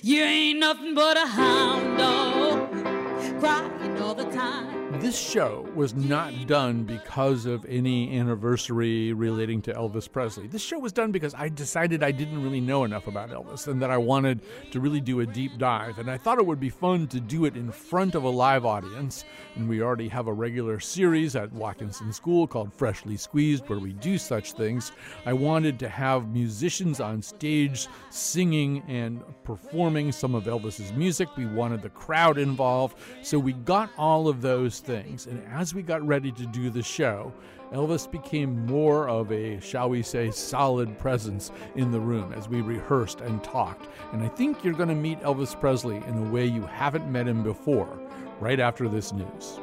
You ain't nothing but a hound dog, crying all the time. This show was not done because of any anniversary relating to Elvis Presley. This show was done because I decided I didn't really know enough about Elvis and that I wanted to really do a deep dive. And I thought it would be fun to do it in front of a live audience. And we already have a regular series at Watkinson School called Freshly Squeezed where we do such things. I wanted to have musicians on stage singing and performing some of Elvis's music. We wanted the crowd involved. So we got all of those things. And as we got ready to do the show, Elvis became more of a, shall we say, solid presence in the room as we rehearsed and talked. And I think you're going to meet Elvis Presley in a way you haven't met him before, right after this news.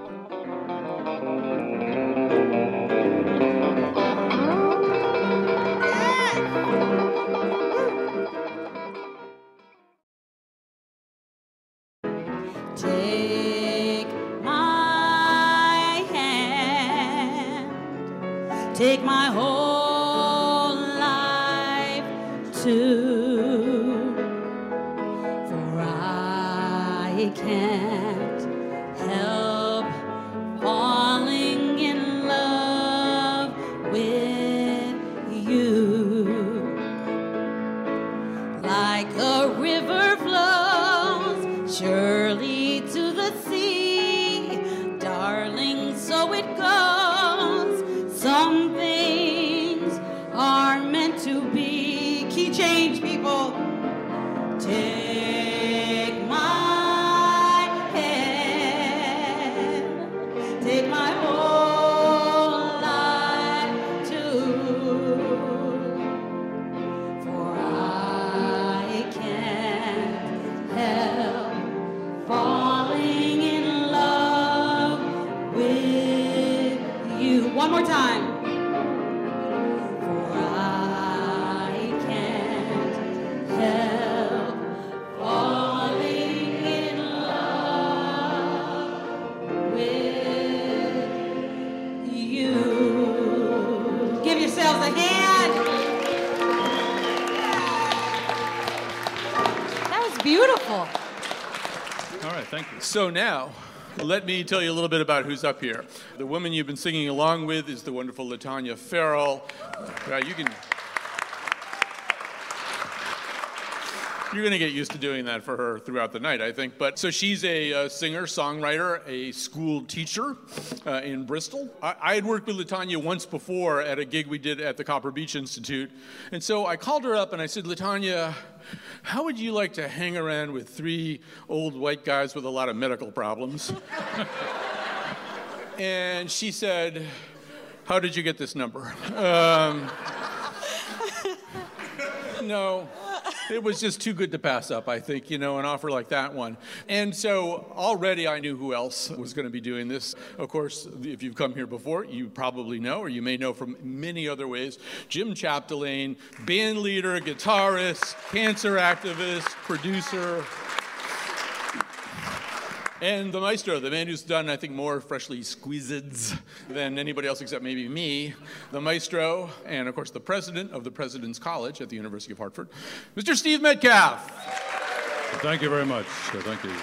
Take my whole life too, for I can't help falling in love with you. Like a river flows surely to the sea, darling, so it goes. Some things are meant to be. Key change, people. Take my hand, take my whole life too, for I can't help falling in love with you. One more time. For I can't help falling in love with you. Give yourselves a hand. That was beautiful. All right, thank you. So now, let me tell you a little bit about who's up here. The woman you've been singing along with is the wonderful LaTonya Farrell. You're going to get used to doing that for her throughout the night, I think. But so she's a singer, songwriter, a school teacher in Bristol. I had worked with LaTonya once before at a gig we did at the Copper Beach Institute. And so I called her up and I said, LaTonya, how would you like to hang around with 3 old white guys with a lot of medical problems? And she said, how did you get this number? No, it was just too good to pass up, I think, an offer like that one. And so already I knew who else was going to be doing this. Of course, if you've come here before, you probably know, or you may know from many other ways, Jim Chapdelaine, band leader, guitarist, cancer activist, producer, and the maestro, the man who's done, I think, more Freshly Squeezeds than anybody else except maybe me, the maestro, and of course the president of the President's College at the University of Hartford, Mr. Steve Metcalf. Thank you very much. Thank you.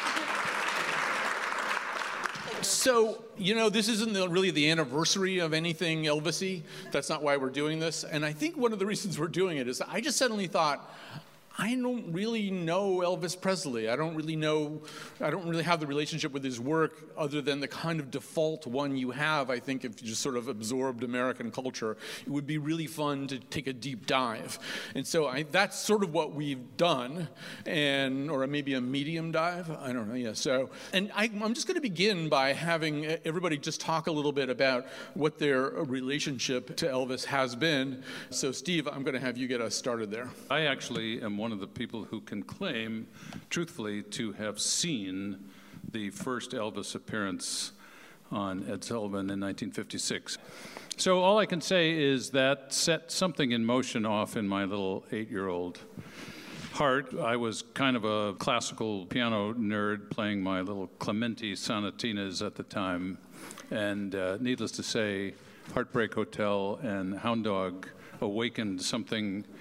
So, this isn't really the anniversary of anything Elvis-y. That's not why we're doing this. And I think one of the reasons we're doing it is I just suddenly thought, I don't really know Elvis Presley. I don't really have the relationship with his work other than the kind of default one you have, I think, if you just sort of absorbed American culture. It would be really fun to take a deep dive. And so that's sort of what we've done, or maybe a medium dive. I don't know, yeah. So, and I'm just going to begin by having everybody just talk a little bit about what their relationship to Elvis has been. So, Steve, I'm going to have you get us started there. I actually am one of the people who can claim, truthfully, to have seen the first Elvis appearance on Ed Sullivan in 1956. So all I can say is that set something in motion off in my little 8-year-old heart. I was kind of a classical piano nerd playing my little Clementi sonatinas at the time. And needless to say, Heartbreak Hotel and Hound Dog awakened something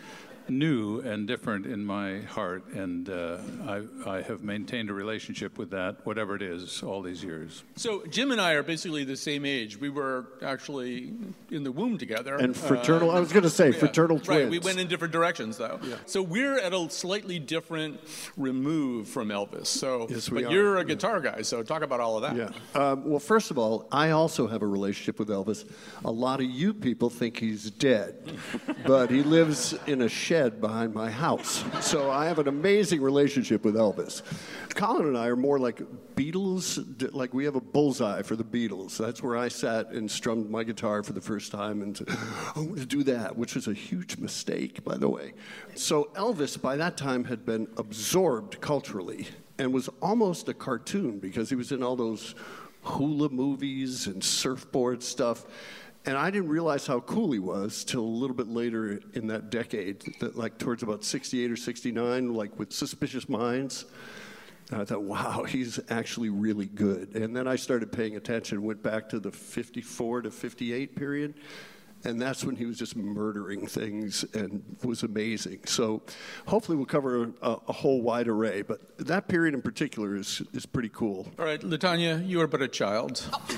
new and different in my heart, and I have maintained a relationship with that, whatever it is, all these years. So Jim and I are basically the same age. We were actually in the womb together. And fraternal, I was going to say, fraternal twins. Right, we went in different directions, though. Yeah. So we're at a slightly different remove from Elvis. So, yes, but you're a guitar guy, so talk about all of that. Yeah. Well, first of all, I also have a relationship with Elvis. A lot of you people think he's dead, but he lives in a shed behind my house. So I have an amazing relationship with Elvis. Colin and I are more like Beatles, like we have a bullseye for the Beatles. That's where I sat and strummed my guitar for the first time and said, I want to do that, which was a huge mistake, by the way. So Elvis, by that time, had been absorbed culturally and was almost a cartoon because he was in all those hula movies and surfboard stuff. And I didn't realize how cool he was till a little bit later in that decade, that like towards about 68 or 69, like with Suspicious Minds. And I thought, wow, he's actually really good. And then I started paying attention, went back to the 54 to 58 period. And that's when he was just murdering things and was amazing. So hopefully we'll cover a whole wide array. But that period in particular is pretty cool. All right, LaTanya, you are but a child.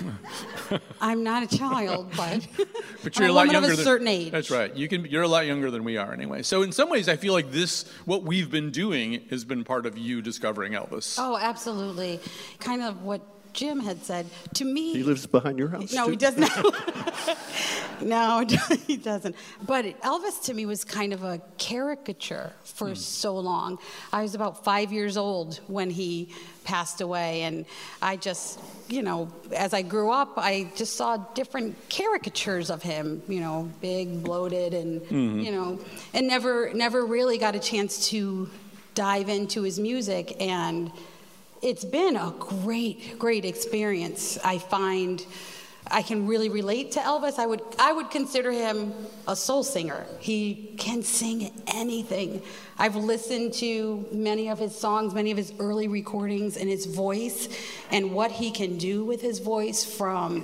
I'm not a child, but but you're I'm a lot woman younger of a certain age. That's right. You're a lot younger than we are anyway. So in some ways, I feel like what we've been doing has been part of you discovering Elvis. Oh, absolutely. Kind of what Jim had said to me. He lives behind your house. No, too? he does not. No, he doesn't. But Elvis to me was kind of a caricature for so long. I was about 5 years old when he passed away, and I just, as I grew up, I just saw different caricatures of him, big, bloated, and, and never really got a chance to dive into his music. And it's been a great experience. I find I can really relate to Elvis. I would consider him a soul singer. He can sing anything. I've listened to many of his songs, many of his early recordings, and his voice and what he can do with his voice, from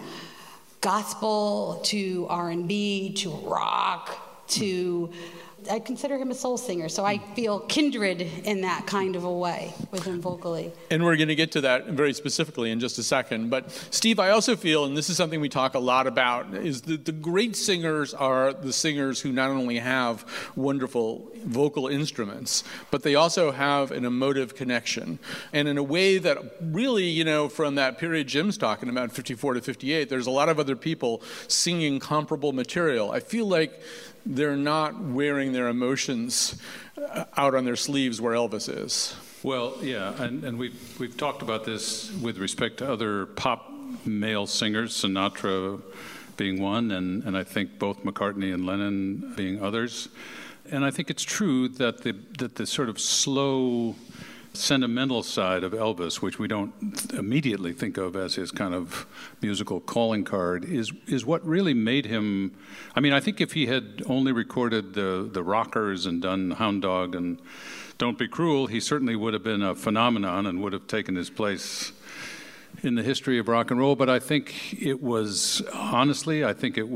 gospel to R&B to rock to I consider him a soul singer, so I feel kindred in that kind of a way with him vocally. And we're going to get to that very specifically in just a second. But Steve, I also feel, and this is something we talk a lot about, is that the great singers are the singers who not only have wonderful vocal instruments, but they also have an emotive connection. And in a way that really, from that period Jim's talking about, 54 to 58, there's a lot of other people singing comparable material. I feel like they're not wearing their emotions out on their sleeves where Elvis is. Well, yeah, and we've talked about this with respect to other pop male singers, Sinatra being one, and I think both McCartney and Lennon being others. And I think it's true that the sort of slow, sentimental side of Elvis, which we don't immediately think of as his kind of musical calling card, is what really made him. I mean, I think if he had only recorded the rockers and done Hound Dog and Don't Be Cruel, he certainly would have been a phenomenon and would have taken his place in the history of rock and roll. But I think it was, honestly,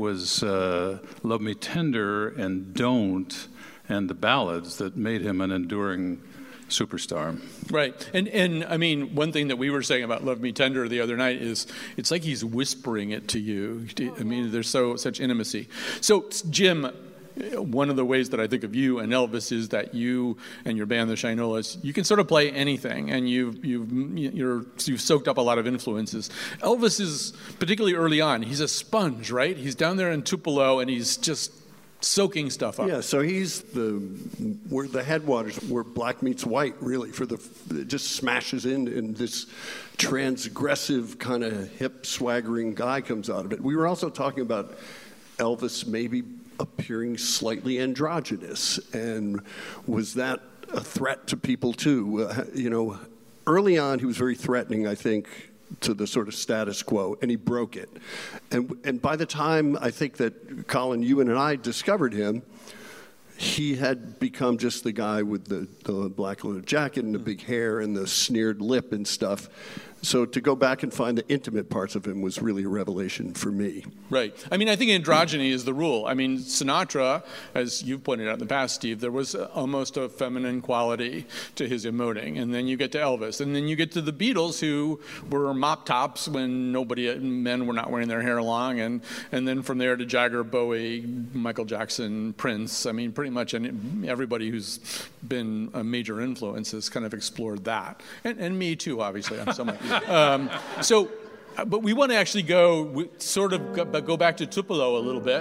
Love Me Tender and Don't and the ballads that made him an enduring superstar. Right. And I mean, one thing that we were saying about Love Me Tender the other night is it's like he's whispering it to you. I mean, there's such intimacy. So, Jim, one of the ways that I think of you and Elvis is that you and your band, the Shinolas, you can sort of play anything, and you've soaked up a lot of influences. Elvis is, particularly early on, he's a sponge, right? He's down there in Tupelo, and he's just soaking stuff up. Yeah, so he's where the headwaters, where black meets white, really, it just smashes in this transgressive kind of hip swaggering guy comes out of it. We were also talking about Elvis maybe appearing slightly androgynous, and was that a threat to people too? Early on he was very threatening, I think, to the sort of status quo, and he broke it. And by the time I think that Colin, you and I discovered him, he had become just the guy with the black leather jacket and the big hair and the sneered lip and stuff So to go back and find the intimate parts of him was really a revelation for me. Right. I mean, I think androgyny is the rule. I mean, Sinatra, as you've pointed out in the past, Steve, there was almost a feminine quality to his emoting. And then you get to Elvis. And then you get to the Beatles, who were mop tops when men were not wearing their hair long. And then from there to Jagger, Bowie, Michael Jackson, Prince. I mean, pretty much everybody who's been a major influence has kind of explored that. And me too, obviously. I'm someone. But we want to actually go back to Tupelo a little bit.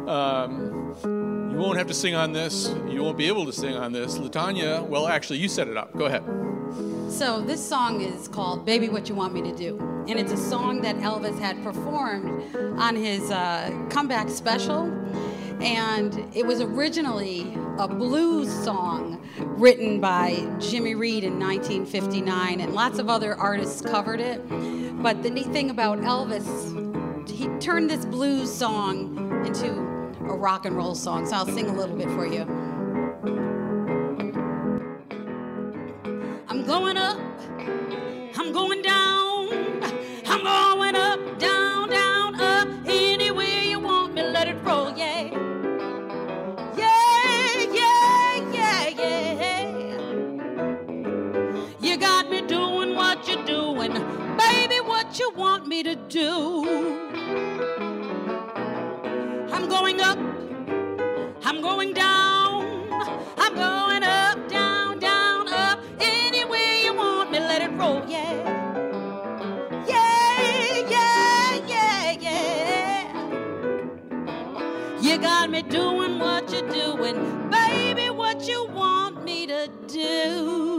You won't have to sing on this. You won't be able to sing on this. LaTanya, well, actually, you set it up. Go ahead. So this song is called Baby What You Want Me to Do. And it's a song that Elvis had performed on his comeback special. And it was originally a blues song written by Jimmy Reed in 1959, and lots of other artists covered it. But the neat thing about Elvis, he turned this blues song into a rock and roll song. So I'll sing a little bit for you. I'm going up, I'm going down, I'm going up, down, down, up, anywhere you want me, let it roll, yeah. You got me doing what you're doing, baby, what you want me to do. I'm going up, I'm going down, I'm going up, down, down, up, anywhere you want me, let it roll, yeah. Yeah, yeah, yeah, yeah. You got me doing what you're doing, baby, what you want me to do.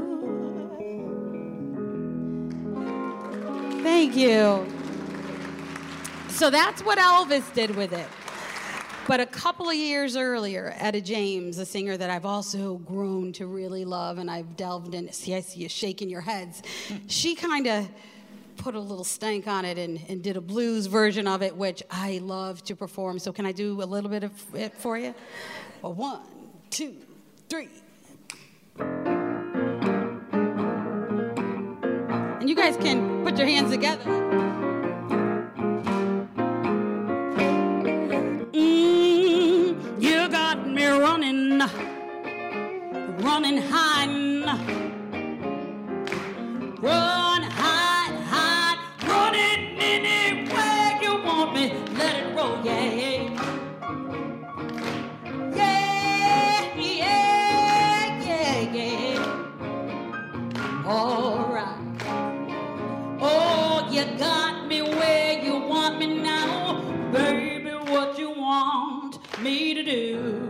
Thank you. So that's what Elvis did with it. But a couple of years earlier, Etta James, a singer that I've also grown to really love, and I've delved in. See, I see you shaking your heads. She kind of put a little stank on it and did a blues version of it, which I love to perform. So can I do a little bit of it for you? Well, 1, 2, 3. And you guys can put your hands together. You got me running high. Run high, running anywhere you want me. Let it roll, yeah. Yeah, yeah, yeah, yeah. All right. Oh, you got me where you want me now, baby, what you want me to do.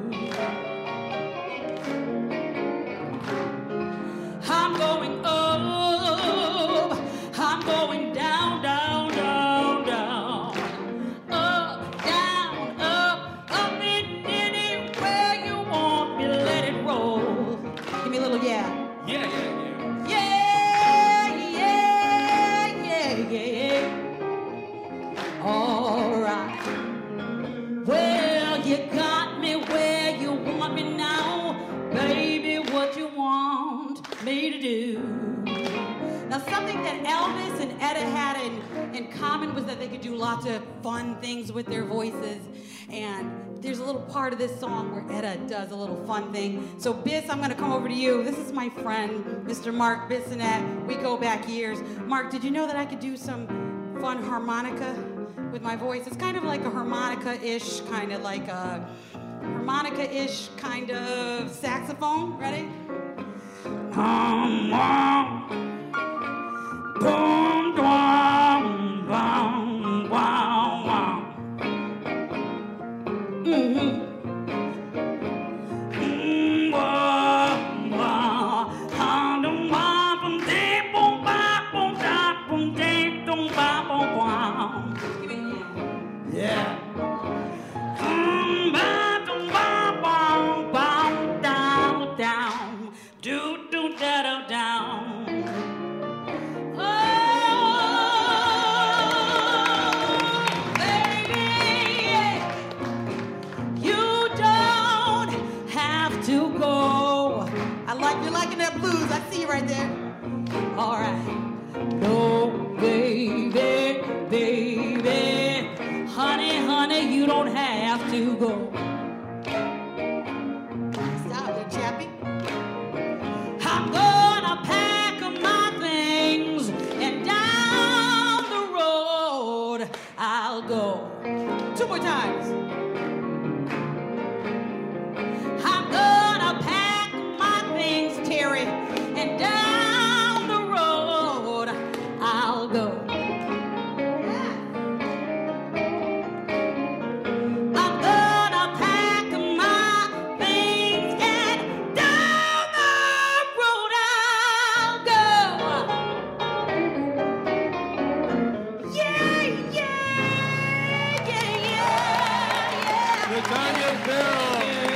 I'm going up, I'm going down, down, down, down. Up, down, up, up and anywhere you want me, let it roll. Give me a little yeah. Yeah, yeah, yeah. All right. Well, you got me where you want me now, baby, what you want me to do. Now, something that Elvis and Etta had in common was that they could do lots of fun things with their voices. And there's a little part of this song where Etta does a little fun thing. So, Biss, I'm going to come over to you. This is my friend, Mr. Mark Bissonette. We go back years. Mark, did you know that I could do some fun harmonica with my voice? It's kind of like a harmonica-ish, kind of like a harmonica-ish kind of saxophone. Ready? Yeah. Down, do do da da down. Oh, baby, you don't have to go. I like you liking that blues. I see you right there. All right. No. to go. Stop it, Chappie. I'm gonna pack my things and down the road I'll go. 2 more times. I'm gonna pack my things, Terry, and down the road I'll go. I'm gonna pack my things and down the road I'll go. Yeah, yeah, yeah, yeah. Latanya Bell.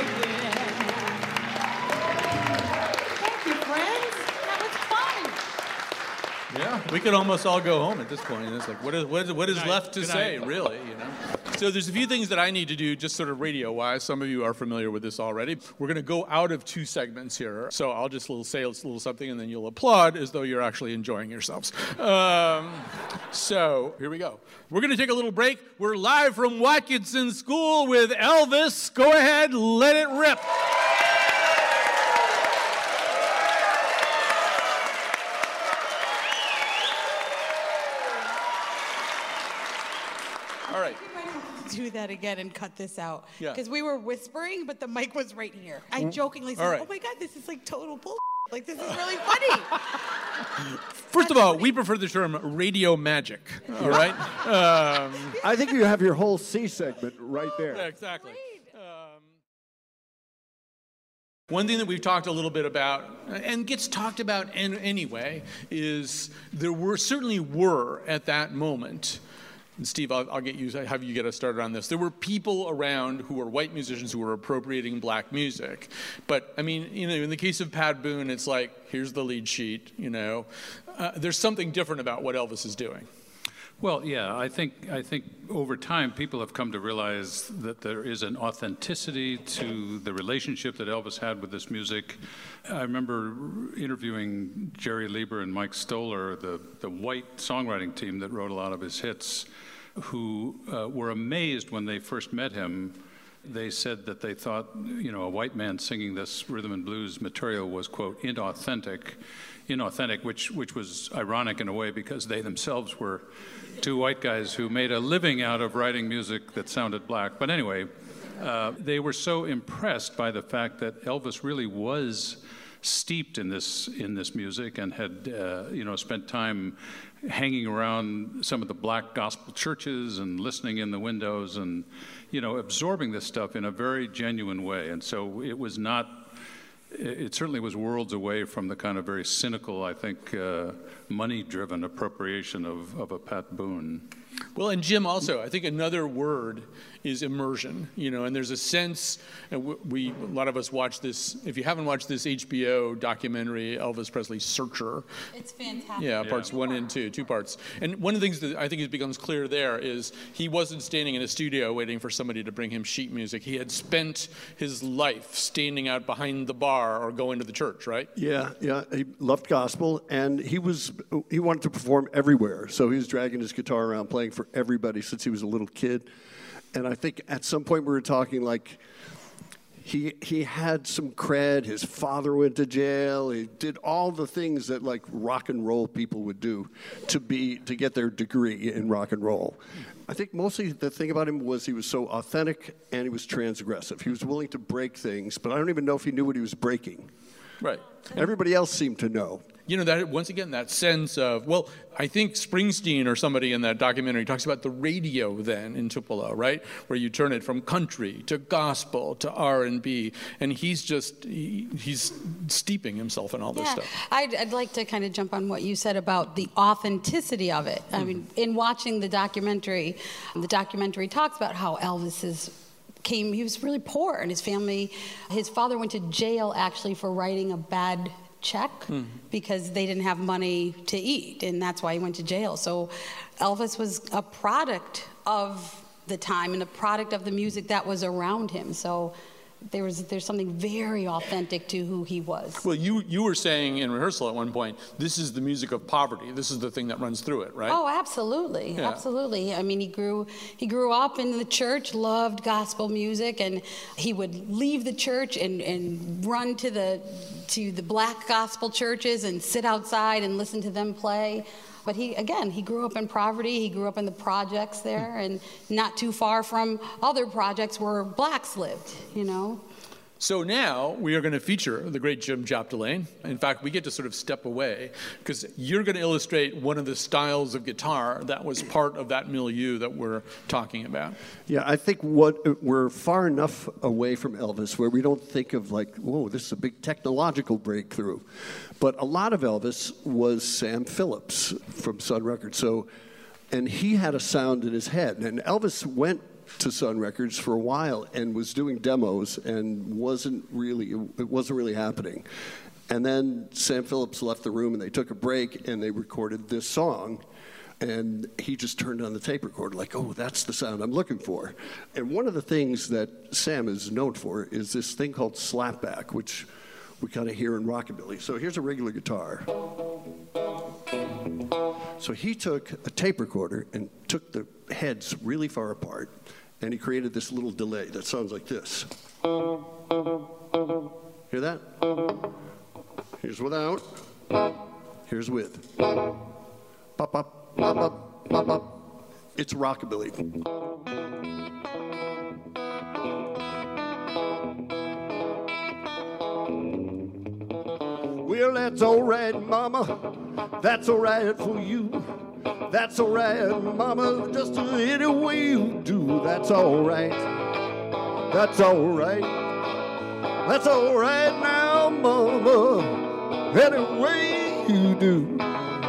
Thank you, friends. That was fun. Yeah, we could almost all go home at this point. It's like, what is left to say, really? You know. So there's a few things that I need to do, just sort of radio-wise. Some of you are familiar with this already. We're going to go out of 2 segments here, so I'll just say a little something, and then you'll applaud as though you're actually enjoying yourselves. So here we go. We're going to take a little break. We're live from Watkinson School with Elvis. Go ahead, let it rip. All right. Do that again and cut this out. Yeah. Because we were whispering, but the mic was right here. I jokingly said, All right. oh my God, this is like total bull. Like, this is really funny. First of all, we prefer the term radio magic. All right? I think you have your whole C segment right there. Yeah, exactly. One thing that we've talked a little bit about, and gets talked about anyway, is there certainly were at that moment. And Steve, I'll have you get us started on this. There were people around who were white musicians who were appropriating black music. But, I mean, you know, in the case of Pat Boone, it's like, here's the lead sheet, you know. There's something different about what Elvis is doing. Well, yeah, I think over time people have come to realize that there is an authenticity to the relationship that Elvis had with this music. I remember interviewing Jerry Lieber and Mike Stoller, the white songwriting team that wrote a lot of his hits, who were amazed when they first met him. They said that they thought, you know, a white man singing this rhythm and blues material was, quote, inauthentic, which was ironic in a way because they themselves were 2 white guys who made a living out of writing music that sounded black. But anyway, they were so impressed by the fact that Elvis really was steeped in this music and had spent time hanging around some of the black gospel churches and listening in the windows and absorbing this stuff in a very genuine way. And so it certainly was worlds away from the kind of very cynical, I think, money-driven appropriation of a Pat Boone. Well, and Jim also, I think another word is immersion, and there's a sense, and a lot of us watch this, if you haven't watched this HBO documentary, Elvis Presley Searcher. It's fantastic. Yeah, parts 1 and 2 parts. And one of the things that I think becomes clear there is he wasn't standing in a studio waiting for somebody to bring him sheet music. He had spent his life standing out behind the bar or going to the church, right? Yeah, he loved gospel, and he wanted to perform everywhere. So he was dragging his guitar around playing for everybody since he was a little kid. And I think at some point we were talking like he had some cred. His father went to jail. He did all the things that like rock and roll people would do to get their degree in rock and roll. I think mostly the thing about him was he was so authentic and he was transgressive. He was willing to break things, but I don't even know if he knew what he was breaking. Right. Everybody else seemed to know. That once again, that sense of, well, I think Springsteen or somebody in that documentary talks about the radio then in Tupelo, right? Where you turn it from country to gospel to R&B, and he's steeping himself in all this stuff. I'd like to kind of jump on what you said about the authenticity of it. I mean, in watching the documentary talks about how Elvis he was really poor, and his father went to jail actually for writing a bad check because they didn't have money to eat, and that's why he went to jail. So Elvis was a product of the time and a product of the music that was around him. So there's something very authentic to who he was. Well, you were saying in rehearsal at one point, this is the music of poverty. This is the thing that runs through it, right? Oh, absolutely, Yeah. absolutely. I mean, he grew up in the church, loved gospel music, and he would leave the church and run to the black gospel churches and sit outside and listen to them play. But he grew up in poverty. He grew up in the projects there, and not too far from other projects where blacks lived, you know. So now we are going to feature the great Jim Chapdelaine. In fact, we get to sort of step away because you're going to illustrate one of the styles of guitar that was part of that milieu that we're talking about. Yeah, I think we're far enough away from Elvis where we don't think of like, whoa, this is a big technological breakthrough. But a lot of Elvis was Sam Phillips from Sun Records. And he had a sound in his head. And Elvis went to Sun Records for a while and was doing demos and it wasn't really happening. And then Sam Phillips left the room and they took a break and they recorded this song, and he just turned on the tape recorder like, oh, that's the sound I'm looking for. And one of the things that Sam is known for is this thing called slapback, which we kind of hear in rockabilly. So here's a regular guitar. So he took a tape recorder and took the heads really far apart, and he created this little delay that sounds like this. Hear that? Here's without. Here's with. Pop, pop, pop, pop, pop, pop. It's rockabilly. Well, that's all right, mama. That's all right for you. That's all right, mama. Just any way you do. That's all right. That's all right. That's all right now, mama. Any way you do.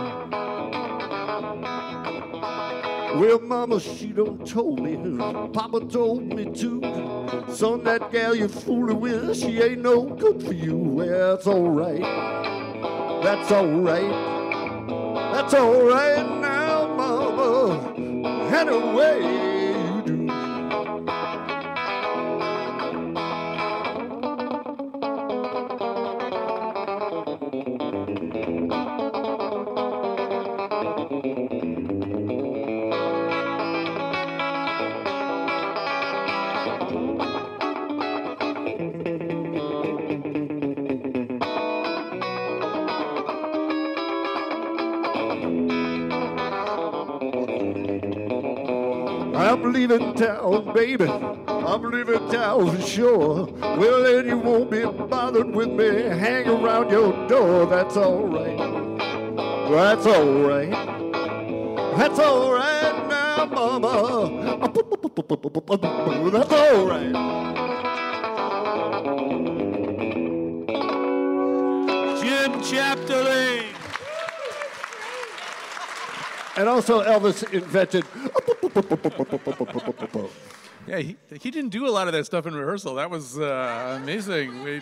Well, mama, she done told me, papa told me too. Son, that gal you're fooling with, she ain't no good for you. Well, that's all right. That's all right. That's all right now, mama. Anyway you do. I'm leaving town, baby. I'm leaving town for sure. Well, then you won't be bothered with me. Hang around your door. That's all right. That's all right. That's all right now, mama. That's all right. Jim Chapdelaine. And also Elvis invented. Yeah, he didn't do a lot of that stuff in rehearsal. That was amazing.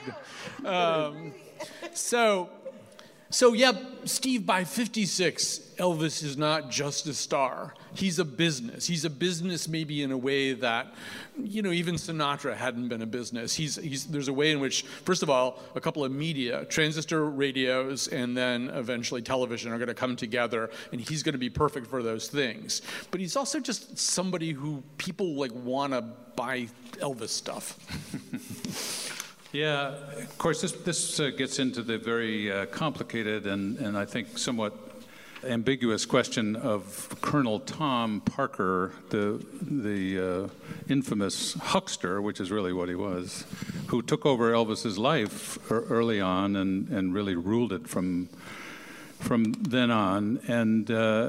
So yeah, Steve, by 56, Elvis is not just a star. He's a business. He's a business maybe in a way that, even Sinatra hadn't been a business. There's a way in which, first of all, a couple of media, transistor radios, and then eventually television are going to come together, and he's going to be perfect for those things. But he's also just somebody who people want to buy Elvis stuff. Yeah, of course, this gets into the very complicated and I think somewhat ambiguous question of Colonel Tom Parker, the infamous huckster, which is really what he was, who took over Elvis's life early on and really ruled it from then on. And,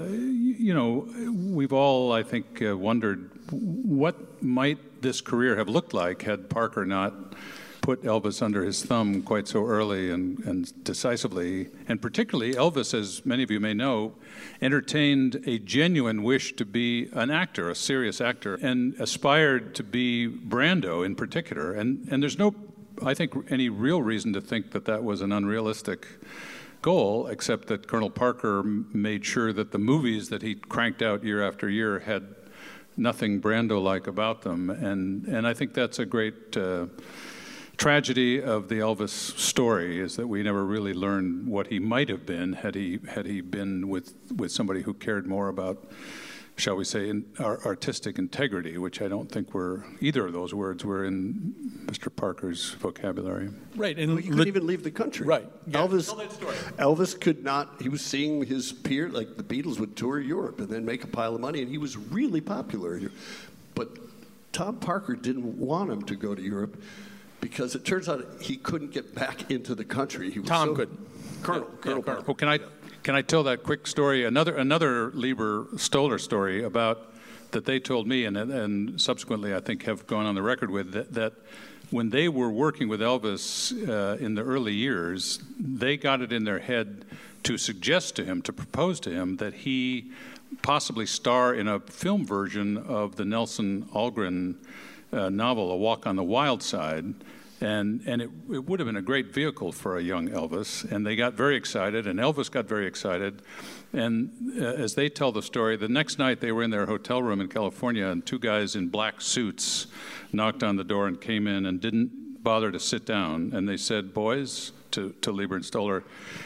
we've all, I think, wondered what might this career have looked like had Parker not put Elvis under his thumb quite so early and decisively. And particularly, Elvis, as many of you may know, entertained a genuine wish to be an actor, a serious actor, and aspired to be Brando in particular. And there's no, I think, any real reason to think that that was an unrealistic goal, except that Colonel Parker made sure that the movies that he cranked out year after year had nothing Brando-like about them. And I think that's a great tragedy of the Elvis story is that we never really learn what he might have been had he been with somebody who cared more about, shall we say, our artistic integrity, which I don't think either of those words were in Mr. Parker's vocabulary. Right, and He couldn't even leave the country. Right. Yeah. Elvis could not. He was seeing his peer, like the Beatles would tour Europe and then make a pile of money, and he was really popular. But Tom Parker didn't want him to go to Europe because it turns out he couldn't get back into the country. He was Tom couldn't. Colonel Parker. Oh, can I tell that quick story? Another Lieber Stoller story about that they told me, and subsequently I think have gone on the record with that when they were working with Elvis in the early years, they got it in their head to suggest to him, to propose to him, that he possibly star in a film version of the Nelson Algren novel, A Walk on the Wild Side. And it would have been a great vehicle for a young Elvis. And they got very excited, and Elvis got very excited. And as they tell the story, the next night they were in their hotel room in California, and two guys in black suits knocked on the door and came in and didn't bother to sit down. And they said, boys, to Lieber and Stoller,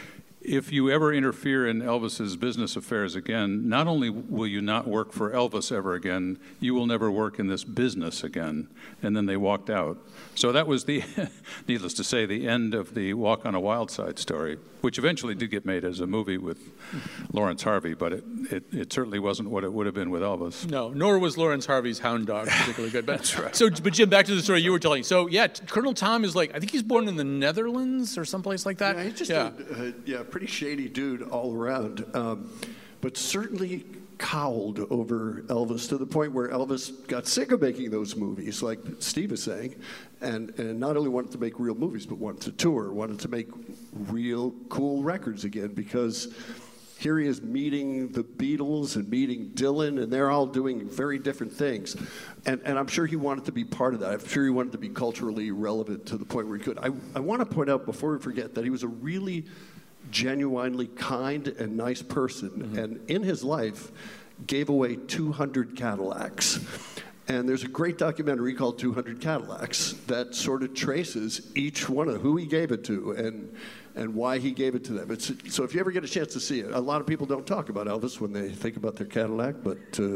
if you ever interfere in Elvis's business affairs again, not only will you not work for Elvis ever again, you will never work in this business again. And then they walked out. So that was needless to say, the end of the Walk on a Wild Side story, which eventually did get made as a movie with Lawrence Harvey, but it certainly wasn't what it would have been with Elvis. No, nor was Lawrence Harvey's Hound Dog particularly good. But, That's right. So, but Jim, back to the story you were telling. So, yeah, Colonel Tom is I think he's born in the Netherlands or someplace like that. Yeah, he's just a pretty shady dude all around, but certainly cowled over Elvis to the point where Elvis got sick of making those movies, like Steve is saying, and not only wanted to make real movies, but wanted to tour, wanted to make real cool records again, because here he is meeting the Beatles and meeting Dylan, and they're all doing very different things. And I'm sure he wanted to be part of that. I'm sure he wanted to be culturally relevant to the point where he could. I want to point out, before we forget, that he was a really genuinely kind and nice person, and in his life gave away 200 Cadillacs. And there's a great documentary called 200 Cadillacs that sort of traces each one of who he gave it to and why he gave it to them. So if you ever get a chance to see it, a lot of people don't talk about Elvis when they think about their Cadillac, but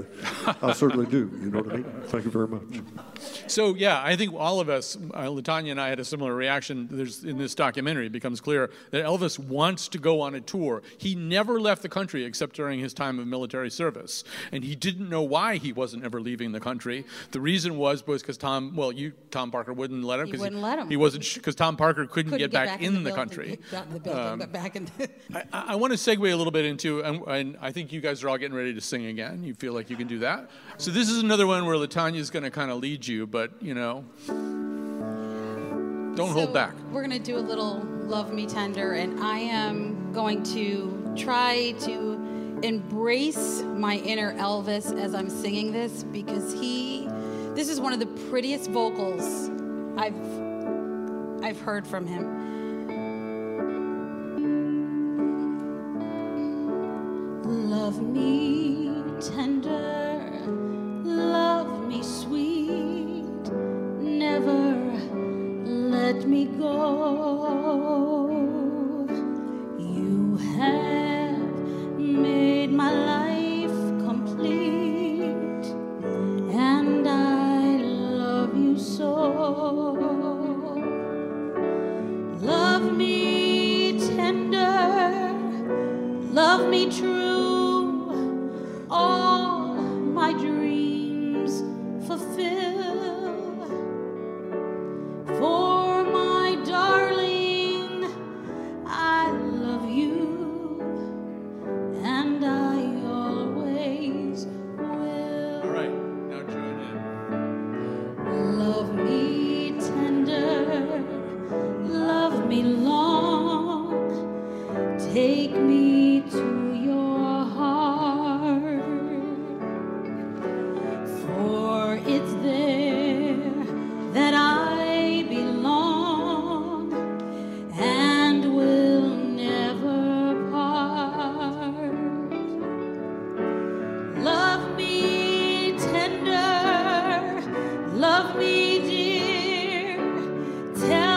I certainly do. You know what I mean? Thank you very much. So, yeah, I think all of us, LaTanya and I had a similar reaction. In this documentary, it becomes clear that Elvis wants to go on a tour. He never left the country except during his time of military service. And he didn't know why he wasn't ever leaving the country. The reason was because Tom Parker wouldn't let him. He wouldn't let him. He wasn't, because Tom Parker couldn't get back in the country. Got in the building, but back in I want to segue a little bit into, and I think you guys are all getting ready to sing again. You feel like you can do that? So this is another one where LaTanya's going to kind of lead you, but, don't hold back. We're going to do a little Love Me Tender, and I am going to try to embrace my inner Elvis as I'm singing this, because this is one of the prettiest vocals I've heard from him. Love me tender, love me sweet, never let me go. You have made my life complete, and I love you so. Love me tender, love me true, all my dreams fulfill. For my darling, I love you, and I always will. All right, now join in. Love me tender, love me long, take me to your heart, for it's there that I belong and will never part. Love me tender, love me dear, tell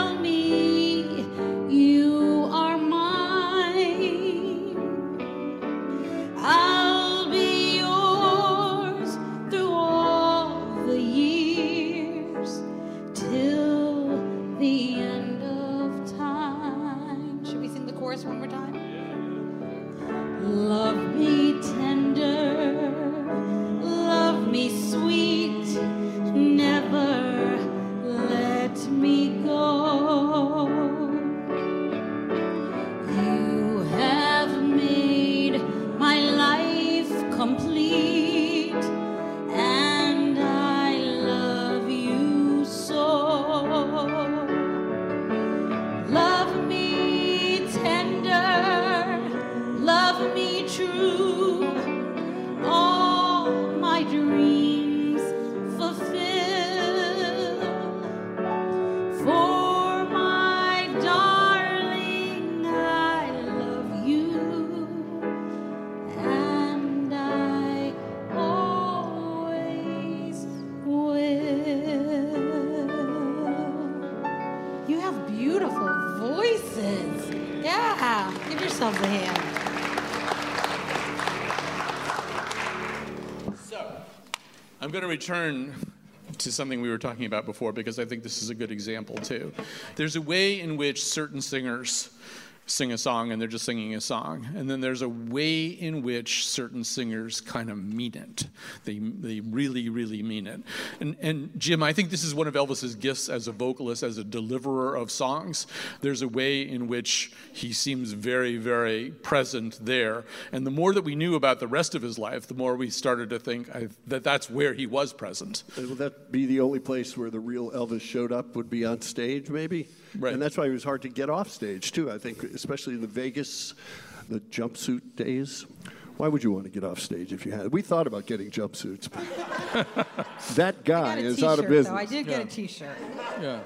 I'm going to return to something we were talking about before because I think this is a good example too. There's a way in which certain singers sing a song and they're just singing a song. And then there's a way in which certain singers kind of mean it. They really, really mean it. And Jim, I think this is one of Elvis's gifts as a vocalist, as a deliverer of songs. There's a way in which he seems very, very present there. And the more that we knew about the rest of his life, the more we started to think that that's where he was present. Would that be the only place where the real Elvis showed up, would be on stage, maybe? Right. And that's why it was hard to get off stage, too, I think, especially in the Vegas, the jumpsuit days. Why would you want to get off stage if you had? We thought about getting jumpsuits. That guy is out of business. Though. I did get a T-shirt. Yeah.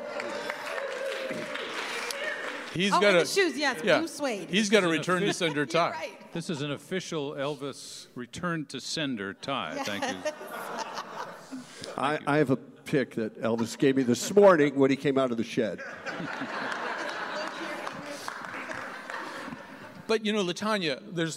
He's and got the shoes, yes, blue suede. He's got to return to sender tie. Right. This is an official Elvis return to sender tie. Thank you. I have a pic that Elvis gave me this morning when he came out of the shed. But, LaTanya, there's,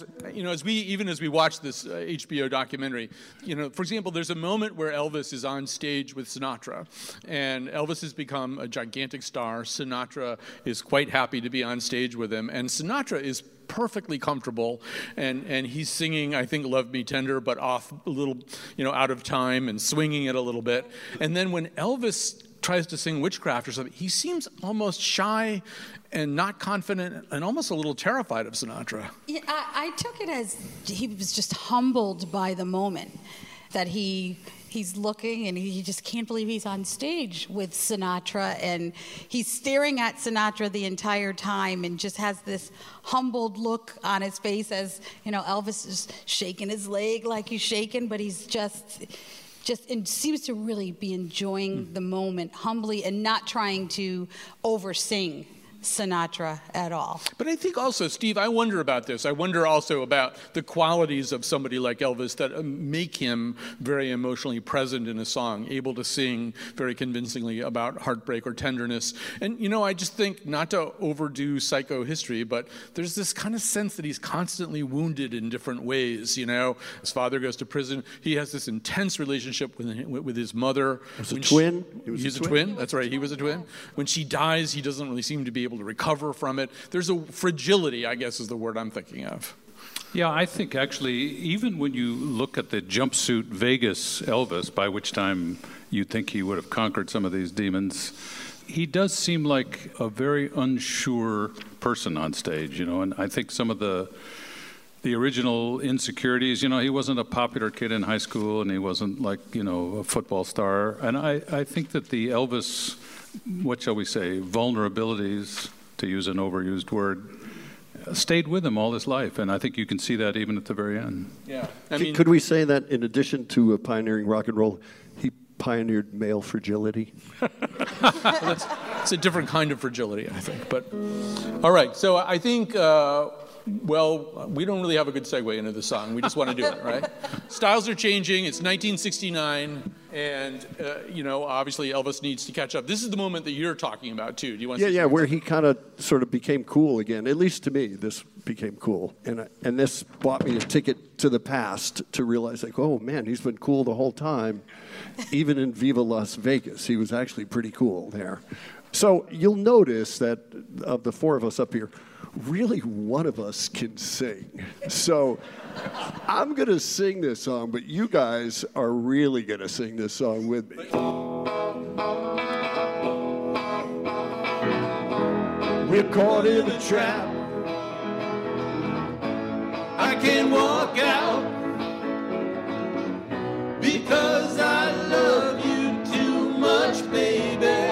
as we watch this HBO documentary, for example, there's a moment where Elvis is on stage with Sinatra, and Elvis has become a gigantic star. Sinatra is quite happy to be on stage with him, and Sinatra is perfectly comfortable, and he's singing, I think, Love Me Tender, but off a little, out of time and swinging it a little bit. And then when Elvis tries to sing Witchcraft or something, he seems almost shy and not confident and almost a little terrified of Sinatra. Yeah, I took it as he was just humbled by the moment, that he's looking and he just can't believe he's on stage with Sinatra, and he's staring at Sinatra the entire time and just has this humbled look on his face as, Elvis is shaking his leg like he's shaking, but he's just and seems to really be enjoying the moment humbly and not trying to oversing Sinatra at all. But I think also, Steve, I wonder about this. I wonder also about the qualities of somebody like Elvis that make him very emotionally present in a song, able to sing very convincingly about heartbreak or tenderness. And, I just think, not to overdo psychohistory, but there's this kind of sense that he's constantly wounded in different ways. His father goes to prison. He has this intense relationship with his mother. He was a twin. He's a twin. That's right. He was a twin. When she dies, he doesn't really seem to be able to recover from it. There's a fragility, I guess, is the word I'm thinking of. Yeah, I think actually, even when you look at the jumpsuit Vegas Elvis, by which time you'd think he would have conquered some of these demons, he does seem like a very unsure person on stage, and I think some of the original insecurities, he wasn't a popular kid in high school, and he wasn't like, a football star. And I think that the Elvis, what shall we say, vulnerabilities, to use an overused word, stayed with him all his life. And I think you can see that even at the very end. Yeah. Could we say that in addition to pioneering rock and roll, he pioneered male fragility? It's a different kind of fragility, I think. But all right. So I think, we don't really have a good segue into the song. We just want to do it, right? Styles are changing. It's 1969. And, obviously Elvis needs to catch up. This is the moment that you're talking about, too. Do you want to say something? Where he kind of sort of became cool again. At least to me, this became cool. And this bought me a ticket to the past to realize, oh, man, he's been cool the whole time. Even in Viva Las Vegas, he was actually pretty cool there. So you'll notice that of the four of us up here, really one of us can sing. So I'm going to sing this song, but you guys are really going to sing this song with me. We're caught in a trap. I can't walk out because I love you too much, baby.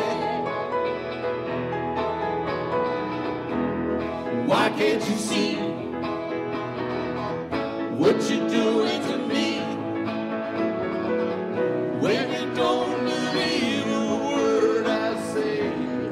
Why can't you see what you're doing to me? When you don't believe a word I say.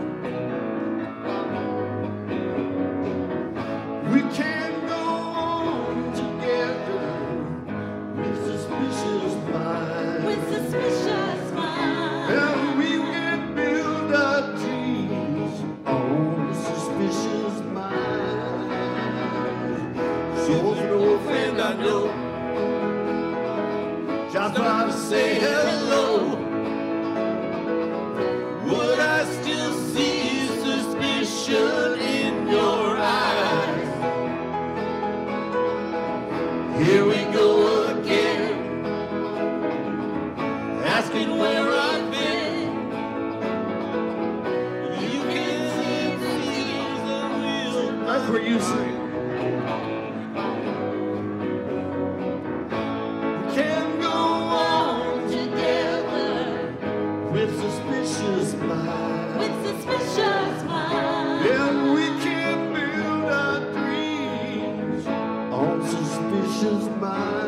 We can't go on together with suspicious minds. With suspicious minds. And we can build our dreams on suspicious minds. She's no friend I know. Stop by to say hello. Would I still see suspicion in your eyes? Here we go again, asking where I've been. You can see things that will. That's what you say. We can go on together with suspicious minds. With suspicious minds. And we can build our dreams On suspicious minds.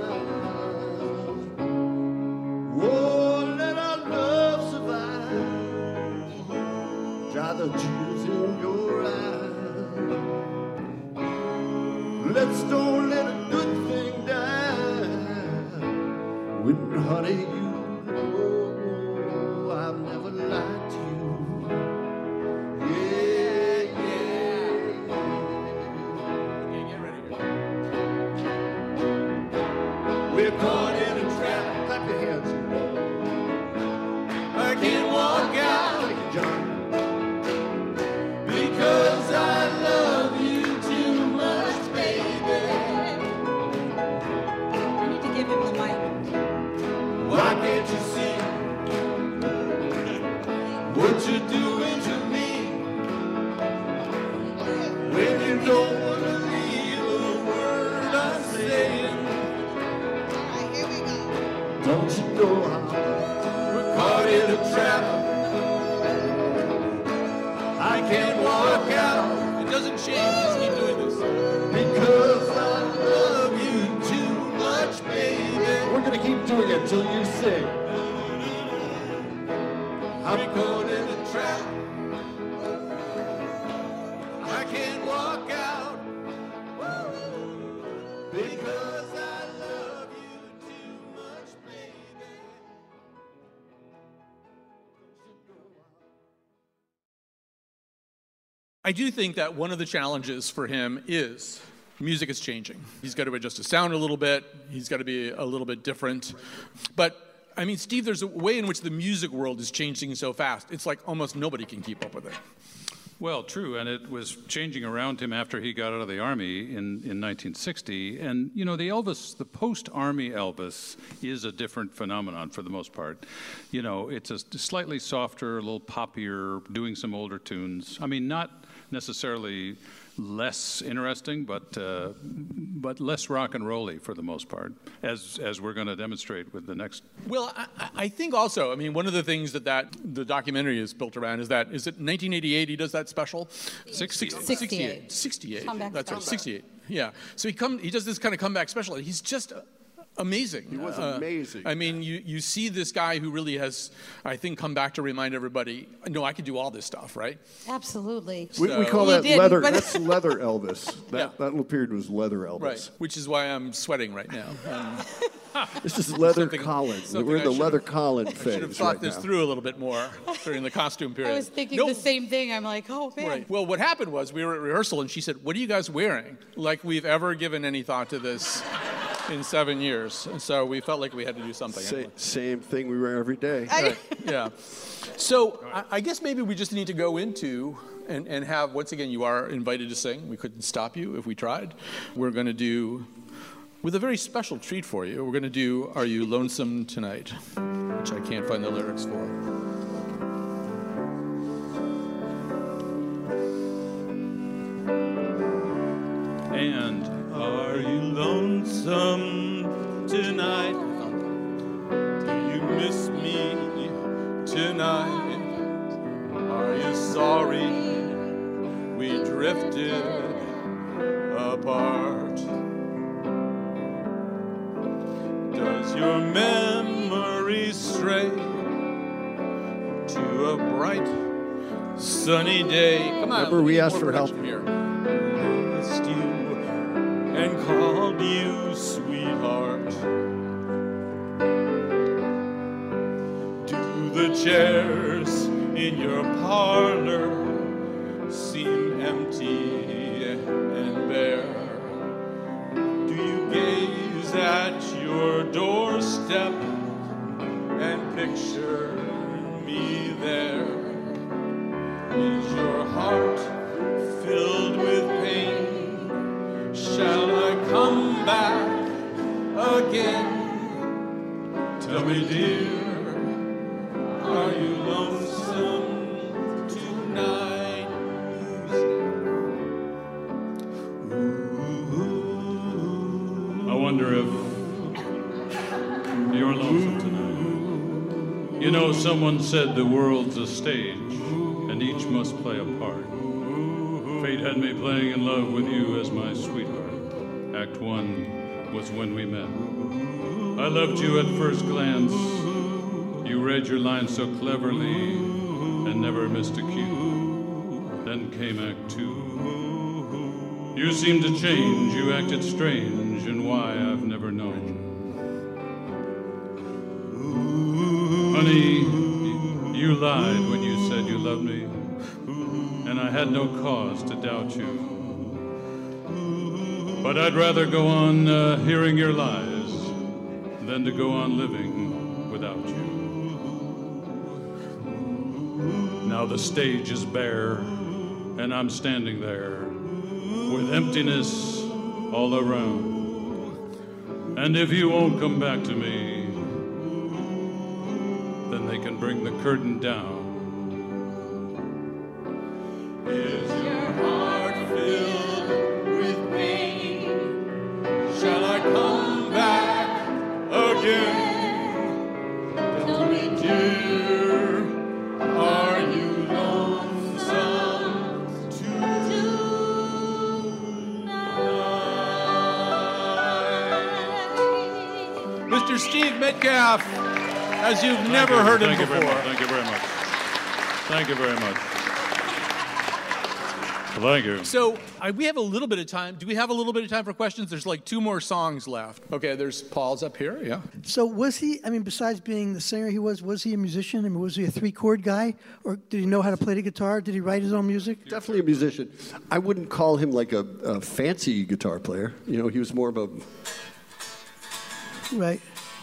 Oh, let our love survive. Dry the tears in your eyes. Let's don't let a good thing die. When, honey, you know I've never lied to you. Yeah, yeah. We're caught in a trap. Clap your hands. I can't walk out Thank you, John. because I love you too much, baby. I need to give him the mic. Why can't you see what you're doing to me? When you don't want to believe a word I'm saying, Don't you know how? we're caught in a trap. I can't walk out It doesn't change. Just keep doing this. because I love you too much, baby. We're gonna keep doing it till you sing. I'm caught in a trap. I can't walk out because I love you too much, baby. I do think that one of the challenges for him is music is changing. He's got to adjust his sound a little bit. He's got to be a little bit different. But, I mean, Steve, there's a way in which the music world is changing so fast. It's like almost nobody can keep up with it. Well, true, and it was changing around him after he got out of the Army in 1960. And, you know, the post-Army Elvis is a different phenomenon for the most part. You know, it's a slightly softer, a little poppier, doing some older tunes. I mean, not necessarily less interesting, but less rock and rolly for the most part, as we're going to demonstrate with the next. Well, I think also, I mean, one of the things that the documentary is built around is it 1988 he does that special? 68. 68. Comeback That's right, special. 68. Yeah. So he does this kind of comeback special. He's just amazing. He was amazing. I mean, you see this guy who really has, I think, come back to remind everybody, no, I can do all this stuff, right? Absolutely. We call You that didn't, leather. but- That's leather Elvis. That Yeah. little period was leather Elvis. Right. Which is why I'm sweating right now. This is leather Something- Colin. something We're in I the should leather have- Colin I phase should have thought right this now. through a little bit more during the costume period. I was thinking No, the same thing. I'm like, oh, man. Right. Well, what happened was we were at rehearsal and she said, "What are you guys wearing?" Like we've ever given any thought to this in 7 years. And so we felt like we had to do something. Same thing we wear every day. Right. Yeah. So I guess maybe we just need to go into and have, once again, you are invited to sing. We couldn't stop you if we tried. We're going to do, with a very special treat for you, we're going to do Are You Lonesome Tonight, which I can't find the lyrics for. And are you lonesome tonight? Do you miss me tonight? Are you sorry we drifted apart? Does your memory stray to a bright sunny day? Come on. Remember, we need asked more for help. production here. Kissed you and called you sweetheart. Do the chairs in your parlor seem empty and bare? Do you gaze at your doorstep and picture me there. Is your heart filled with pain? Shall I come back again? Tell me, dear, are you lonesome tonight? I wonder if you're lonesome tonight. You know, someone said the world's a stage, and each must play a part. Fate had me playing in love with you as my sweetheart. Act 1 was when we met. I loved you at first glance. You read your lines so cleverly and never missed a cue. Then came Act 2. You seemed to change, you acted strange, and why I've never known. Honey, you lied when you said you loved me, and I had no cause to doubt you. But I'd rather go on hearing your lies than to go on living without you. Now the stage is bare, and I'm standing there with emptiness all around. And if you won't come back to me, then they can bring the curtain down. Is your heart filled with pain? Shall I come back again? Tell me, dear, are you lonesome tonight? Mr. Steve Metcalf, as you've never heard him before. Thank you very much. Thank you very much. Thank you. So we have a little bit of time. Do we have a little bit of time for questions? There's like 2 more songs left. Okay, there's Paul's up here, yeah. So was he, I mean, besides being the singer was he a musician? I mean, was he a 3-chord guy? Or did he know how to play the guitar? Did he write his own music? Definitely a musician. I wouldn't call him like a fancy guitar player. You know, he was more of a... Right.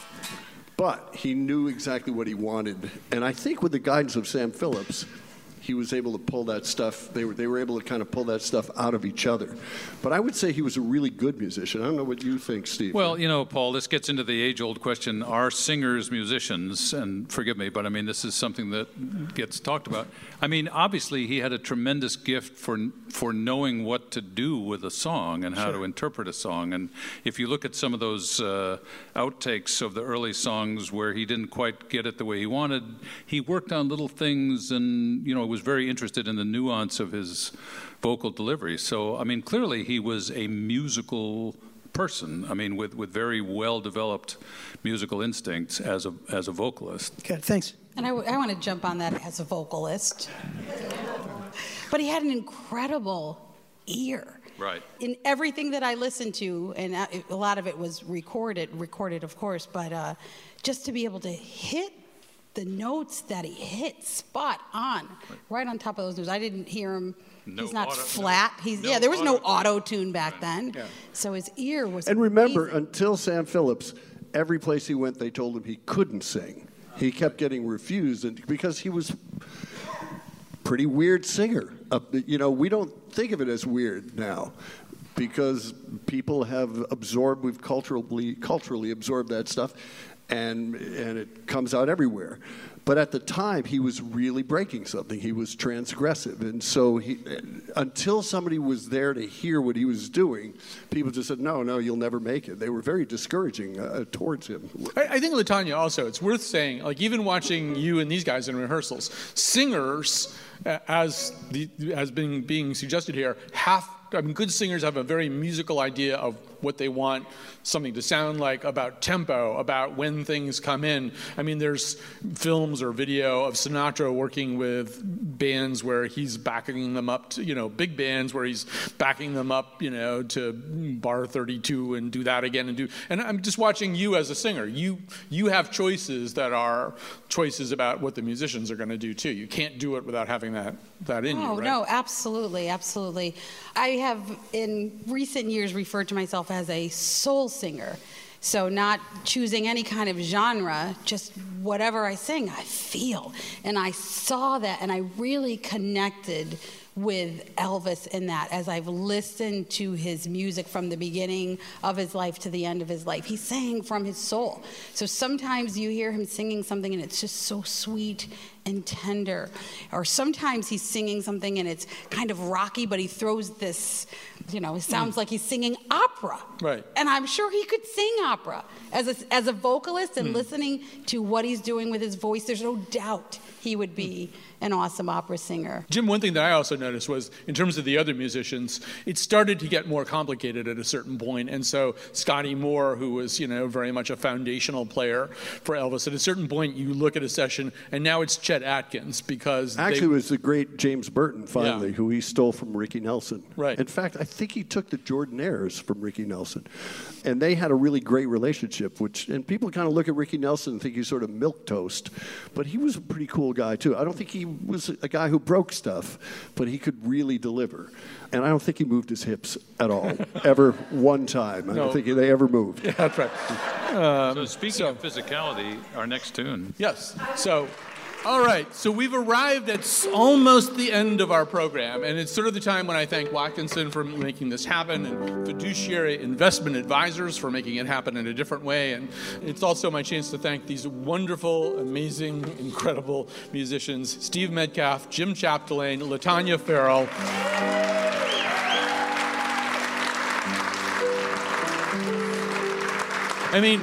But he knew exactly what he wanted. And I think with the guidance of Sam Phillips, he was able to pull that stuff. They were able to kind of pull that stuff out of each other. But I would say he was a really good musician. I don't know what you think, Steve. Well, you know, Paul, this gets into the age-old question, are singers musicians? And forgive me, but I mean, this is something that gets talked about. I mean, obviously, he had a tremendous gift for knowing what to do with a song and how to interpret a song. And if you look at some of those outtakes of the early songs where he didn't quite get it the way he wanted, he worked on little things and, you know, was very interested in the nuance of his vocal delivery. So, I mean, clearly he was a musical person. I mean, with very well-developed musical instincts as a vocalist. Okay, thanks. And I want to jump on that as a vocalist. But he had an incredible ear. Right. In everything that I listened to, and a lot of it was recorded of course, but just to be able to hit the notes that he hit spot on, right on top of those notes. I didn't hear him. He's not flat. There was no auto-tune back then. Yeah. So his ear was And remember, amazing. until Sam Phillips, every place he went, they told him he couldn't sing. He kept getting refused because he was pretty weird singer. You know, we don't think of it as weird now because people have absorbed, we've culturally absorbed that stuff. And it comes out everywhere. But at the time, he was really breaking something. He was transgressive. And so until somebody was there to hear what he was doing, people just said, no, you'll never make it. They were very discouraging towards him. I think, LaTanya, also, it's worth saying, like, even watching you and these guys in rehearsals, singers, as being suggested here, good singers have a very musical idea of what they want something to sound like, about tempo, about when things come in. I mean, there's films or video of Sinatra working with bands where he's backing them up to, you know, big bands where he's backing them up, you know, to bar 32 and do that again and I'm just watching you as a singer. You have choices that are choices about what the musicians are going to do too. You can't do it without having that in you, right? Oh, no, absolutely. I have in recent years referred to myself as a soul singer So not choosing any kind of genre, just whatever I sing, I feel. And I saw that, and I really connected with Elvis in that as I've listened to his music from the beginning of his life to the end of his life. He sang from his soul. So sometimes you hear him singing something and it's just so sweet and tender. Or sometimes he's singing something and it's kind of rocky, but he throws this, it sounds like he's singing opera. Right. And I'm sure he could sing opera. As a vocalist and listening to what he's doing with his voice, there's no doubt he would be an awesome opera singer. Jim, one thing that I also noticed was, in terms of the other musicians, it started to get more complicated at a certain point. And so Scotty Moore, who was, very much a foundational player for Elvis, at a certain point you look at a session, and now it's Chet Atkins because Actually, it was the great James Burton, finally, who he stole from Ricky Nelson. Right. In fact, I think he took the Jordanaires from Ricky Nelson. And they had a really great relationship, and people kind of look at Ricky Nelson and think he's sort of milquetoast, but he was a pretty cool guy, too. I don't think he was a guy who broke stuff, but he could really deliver. And I don't think he moved his hips at all, ever one time. I don't think they ever moved. Yeah, that's right. So speaking of physicality, our next tune. Yes. So, all right. So we've arrived at almost the end of our program, and it's sort of the time when I thank Watkinson for making this happen, and Fiduciary Investment Advisors for making it happen in a different way. And it's also my chance to thank these wonderful, amazing, incredible musicians: Steve Metcalf, Jim Chapdelaine, LaTanya Farrell. I mean,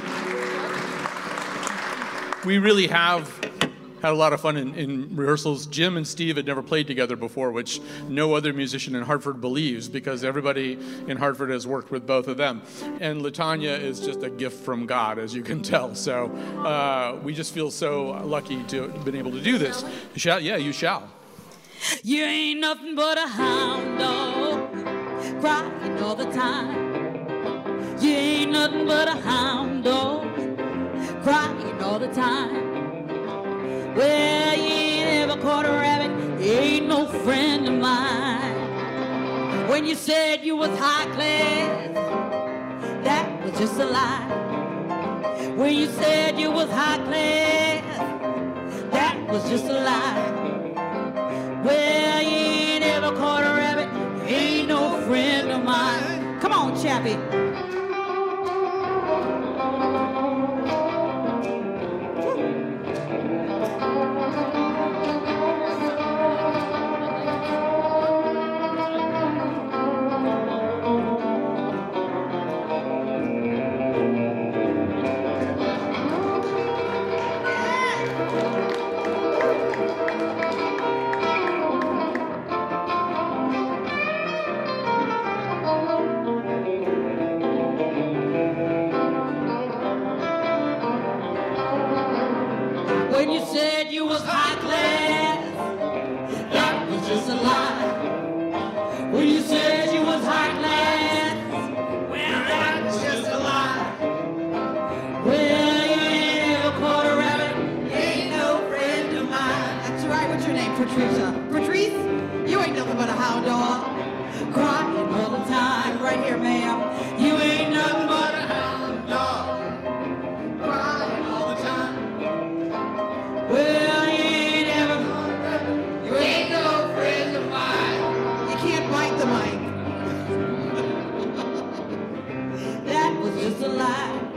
we really have had a lot of fun in rehearsals. Jim and Steve had never played together before, which no other musician in Hartford believes, because everybody in Hartford has worked with both of them. And LaTanya is just a gift from God, as you can tell. So we just feel so lucky to have been able to do this. You shall? Yeah, you shall. You ain't nothing but a hound dog, crying all the time. You ain't nothing but a hound dog, crying all the time. Well, you ain't ever caught a rabbit, you ain't no friend of mine. When you said you was high class, that was just a lie. When you said you was high class, that was just a lie. Well, you ain't ever caught a rabbit, you ain't no friend of mine. Come on, Chappie. When you said you was high class, that was just a lie. When you said you was high class, well, that was just a lie. Well, you ain't ever caught a rabbit, you ain't no friend of mine. That's right. What's your name, Patricia? Patrice? You ain't nothing but a hound dog, crying all the time. Right here, ma'am. You ain't nothing but a hound dog, crying all the time. Well, you ain't ever, you ain't no friend of mine. You can't bite the mic. That was just a lie.